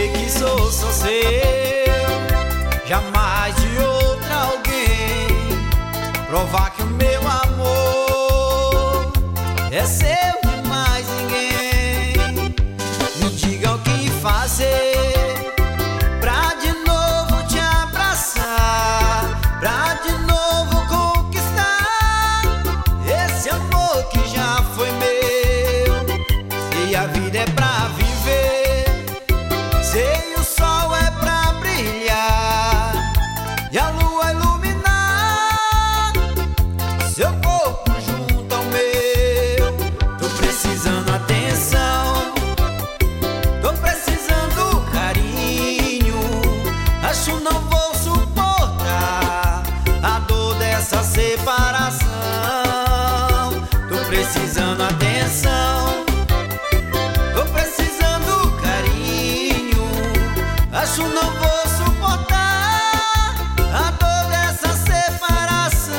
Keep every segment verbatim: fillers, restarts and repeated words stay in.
dizer que sou só seu, jamais de outra alguém. Provar que o meu amor é seu de mais ninguém. Me diga o que fazer pra de novo te abraçar, pra de novo conquistar esse amor que já foi meu. Se a vida é pra viver, sei o sol é pra brilhar e a lua iluminar seu corpo junto ao meu. Tô precisando atenção, tô precisando carinho. Acho não vou suportar a dor dessa separação. Tô precisando atenção, tô precisando carinho. Acho não vou suportar a dor dessa separação.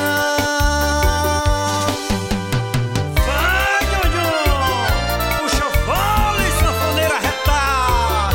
Vai, Nhonhô! Puxa o fole, sanfoneira retada!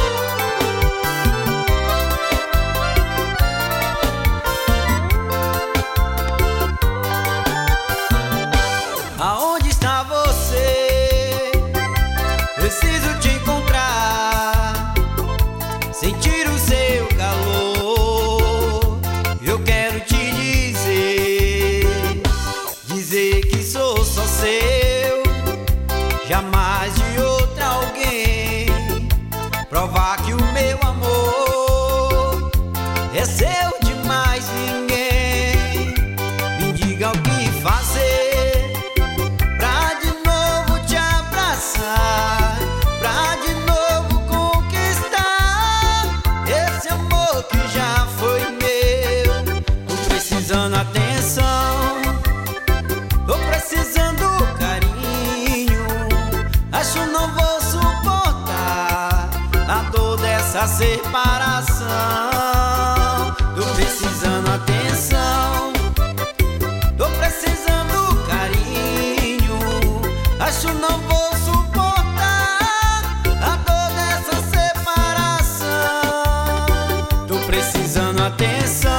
Aonde está você? Preciso te encontrar, sentir o seu calor. Eu quero te dizer, dizer que sou só seu, jamais de outra alguém. Provar que o meu amor é seu de mais ninguém. Me diga o que fazer pra de novo te abraçar, pra de novo conquistar esse amor que já foi meu. Tô precisando atenção, tô precisando carinho. Acho não vou suportar a dor dessa separação. Tô precisando atenção, tô precisando carinho. Acho não vou suportar a dor dessa separação. Tô precisando atenção,